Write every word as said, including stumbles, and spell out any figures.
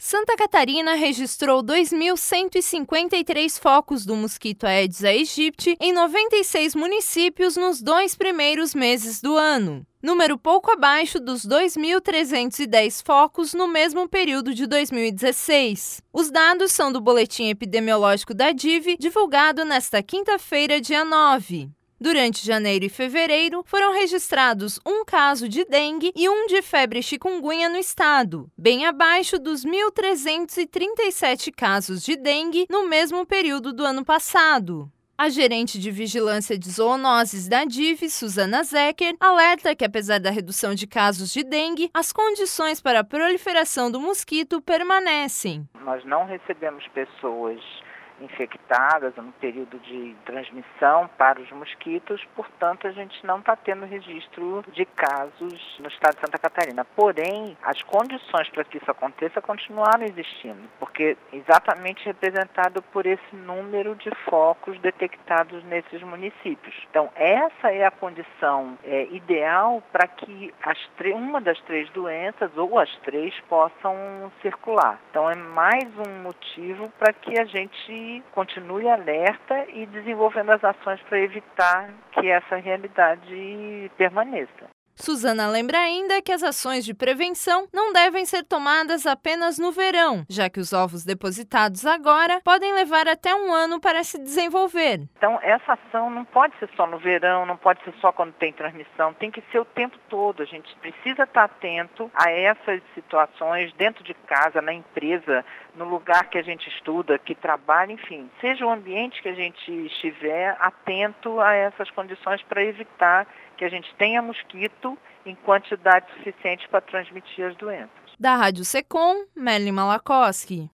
Santa Catarina registrou dois mil cento e cinquenta e três focos do mosquito Aedes aegypti em noventa e seis municípios nos dois primeiros meses do ano, número pouco abaixo dos dois mil trezentos e dez focos no mesmo período de dois mil e dezesseis. Os dados são do Boletim Epidemiológico da D I V, divulgado nesta quinta-feira, dia nove. Durante janeiro e fevereiro, foram registrados um caso de dengue e um de febre chikungunya no estado, bem abaixo dos mil trezentos e trinta e sete casos de dengue no mesmo período do ano passado. A gerente de vigilância de zoonoses da D I V, Suzana Zecker, alerta que, apesar da redução de casos de dengue, as condições para a proliferação do mosquito permanecem. Nós não recebemos pessoas infectadas no período de transmissão para os mosquitos, portanto a gente não está tendo registro de casos no estado de Santa Catarina. Porém, as condições para que isso aconteça continuaram existindo, porque exatamente representado por esse número de focos detectados nesses municípios. Então essa é a condição é, ideal para que as uma das três doenças ou as três possam circular. Então é mais um motivo para que a gente continue alerta e desenvolvendo as ações para evitar que essa realidade permaneça. Suzana lembra ainda que as ações de prevenção não devem ser tomadas apenas no verão, já que os ovos depositados agora podem levar até um ano para se desenvolver. Então, essa ação não pode ser só no verão, não pode ser só quando tem transmissão, tem que ser o tempo todo. A gente precisa estar atento a essas situações dentro de casa, na empresa, no lugar que a gente estuda, que trabalha, enfim. Seja o ambiente que a gente estiver, atento a essas condições para evitar que a gente tenha mosquito em quantidade suficiente para transmitir as doenças. Da Rádio Secom, Melly Malakoski.